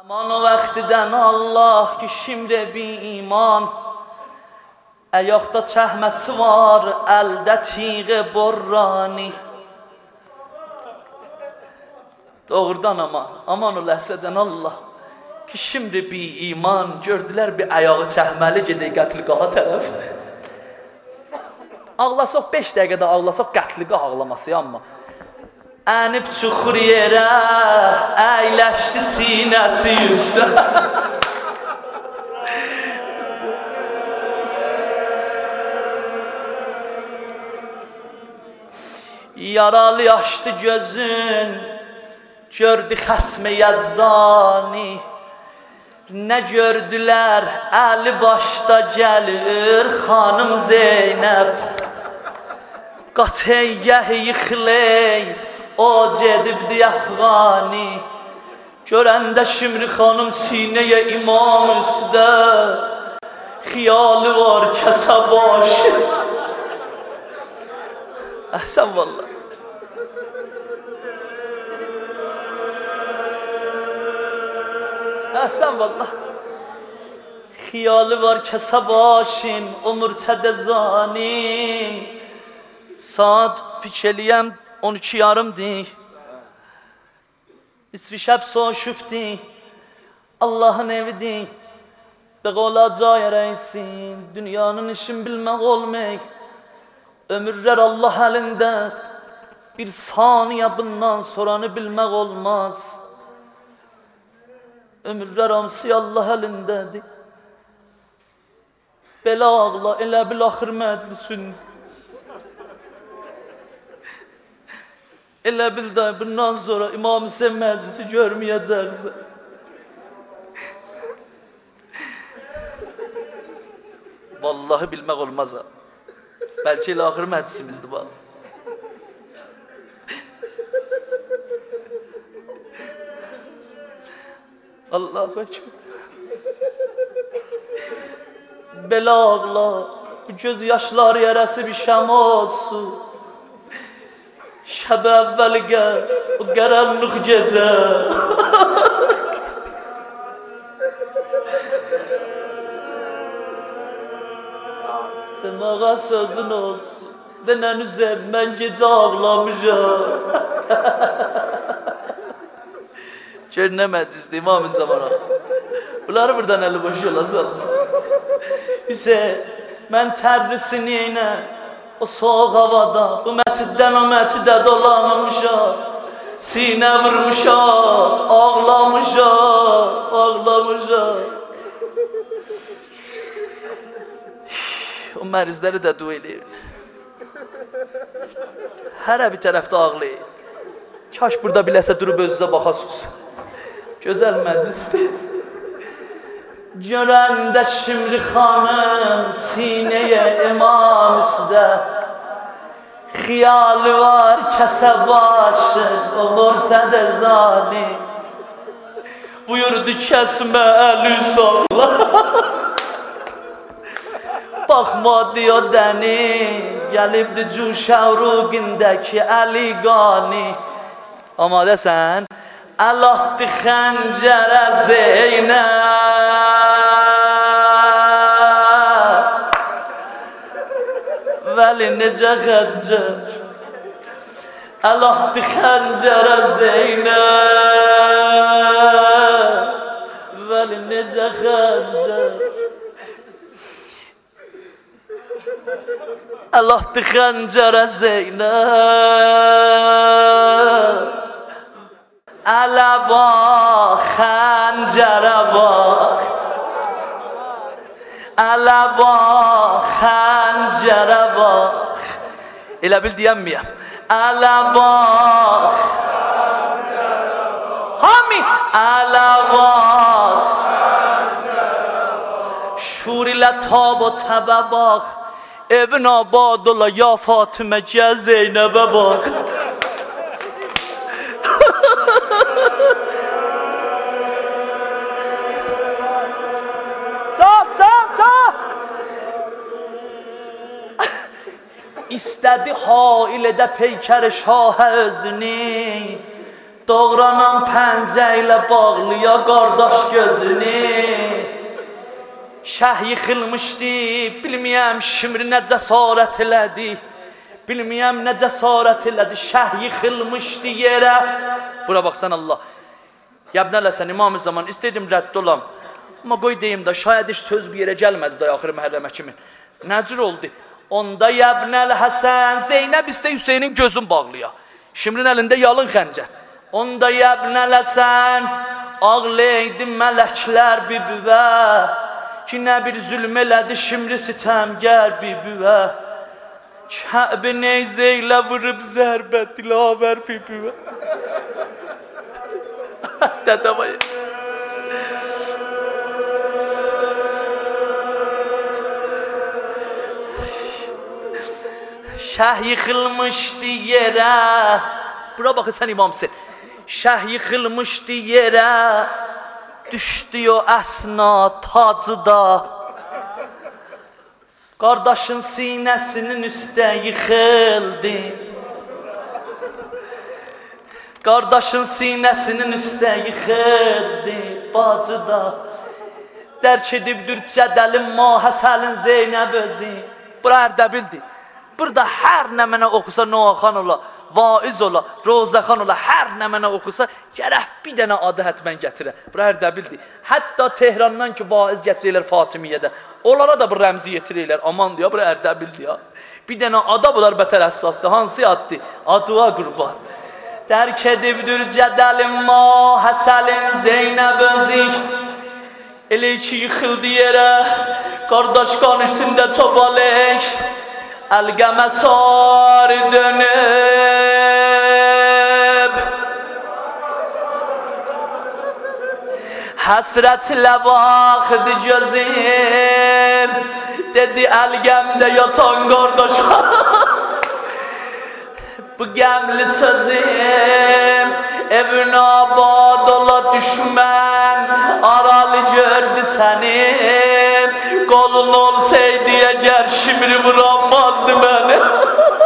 Aman o vaxtdən Allah ki şimdi bir iman ayaqda çəhməsi var, əldə tiğə borrani. Doğrudan aman o ləhsədən Allah ki şimdi bir iman gördülər bir ayağı çəhməli gedək qətliqaha tərəf. Ağlasaq 5 dəqiqədə ağlasaq qətliqah ağlaması amma. Ənib çuxur yerə, əyləşdi sinəsi üstə. Yaralı açdı gözün, gördü xəsmi Yazdani. Nə gördülər, əli başda gəlir xanım Zeynəb. Qaç heyyəh yıxıley, o gedibdi Əfğani. Görəndə Şimri xanım sinəyə imam üstə, xiyalı var kəsə başı. Əhsən vallah. Əhsən vallah. Xiyalı var kəsə başın, o mürtədə zani. Saat fikirliyəm 12:30'dir. İsvi şəb soşufdir. Allah'ın evidir. Beqola caya reysin. Dünyanın işin bilmək olmək. Ömürlər Allah əlində. Bir saniyə bundan sonranı bilmək olmaz. Ömürlər hamısı Allah əlindədir. Belə ağla, elə bil axır məclisin. Elə bil də bundan sonra İmam Hüseyin məclisi görməyəcəksən. Vallahi bilmək olmaz ha. Bəlkə elə axır məclisimizdir bu. Allahu Ekber. Belə ağla, bu göz yaşlar yerəsi bir şəm olsun. Şəb əvvəl gəl, bu qaranlıq gecə. Demağa sözün olsun, denən üzəm, mən gecə ağlamışam. Gör nə məclisdir İmam-ı Zamana. Bunları buradan əli boş yola salma. Hüseyin, mən tərlisini eynə, o soğuk havada, bu məsciddən o məscidə dolanmışam. Sinə vurmuşam, ağlamışam. O mərizləri də dua eləyir. Hərə bir tərəfdə ağlayır. Kaş burada biləsə durub özünüzə baxasınız. Gözəl məclisdir. Görəndə Şimri xanım sinəyə imam üstə. Xiyalı var kəsə başı, o mürtədə zani. Buyurdu kəsmə əli solla. Baxma diyor dəni, gəlibdi cuşavruqindəki Əli qani. Amadəsən? Əlahdi xəncərə Zeynəb. Vəli necə xəncər? Əlahdi xəncərə Zeynəb. Vəli necə xəncər? Əlahdi xəncərə Zeynəb. Ələ bax, xəncərə bax. Ələ bax, xəncərə bax. Elə bil deyəmməyəm. Ələ bax, xəncərə bax. Hami, ələ bax, xəncərə bax. Şur ilə tab o təbə bax. Evin abad ola ya Fatimə, gəl Zeynəbə bax. İstədi hail edə peykər şahə özünü. Doğranan pəncə ilə bağlıya qardaş gözünü. Şəh yıxılmışdı, bilməyəm şimdi nə cəsarət elədi. Bilməyəm nə cəsarət elədi, şəh yıxılmışdı yerə. Bura baxsan Allah. Yəbnələ sən İmam-ı Zaman istədim rədd olam. Amma qoy deyim də, şayət iş söz bir yerə gəlmədi də axırı məhərrəmə kimi. Nəcür oldu? Onda Yəbnəl Həsən, Zeynəb istə Hüseynin gözün bağlıya. Şimrin əlində yalın xəncər. Onda Yəbnəl Həsən, ağlaydı mələklər bibüvə. Ki nə bir zülm elədi Şimri sitəmgər bibüvə. Kəb neyzə ilə vurub zərbə dilavər bibüvə. Dədəvayı. Şəh yıxılmışdı yerə. Bura baxın sən İmam Hüseyin. Şəh yıxılmışdı yerə. Düşdü o əsna tacıda. Qardaşın sinəsinin üstə yıxıldı. Qardaşın sinəsinin üstə yıxıldı. Bacıda. Dərk edibdir cədəlin mahəsəlin Zeynəb özü. Bura Ərdəbildir. Burada hər nə mənə oxusa Noaxan ola, vaiz ola, Rozəxan ola, hər nə mənə oxusa gərək bir dənə adı hətmən gətirə. Bura Ərdəbildir. Hətta Tehrandan ki vaiz gətirirlər Fatimiyyədə. Onlara da bu rəmzi yetirirlər. Aman deyə, bura Ərdəbildir ya. Bir dənə ada bunlar bətər əsasdır. Hansı addır? Adıva qurban. Dərk edibdir cədəlin mahəsəlin Zeynəb özük. Elə ki yıxıldı yerə, qardaş qan üstündə tobalək. Əlqəmə sarı dönüb həsrətlə baxdı gözüm. Dedi əlqəmdə yatan qardaş bu qəmli sözüm. Evin abad ola düşmən aralı gördü səni. Qolun olsaydı əgər Şimri vuramazdı məni.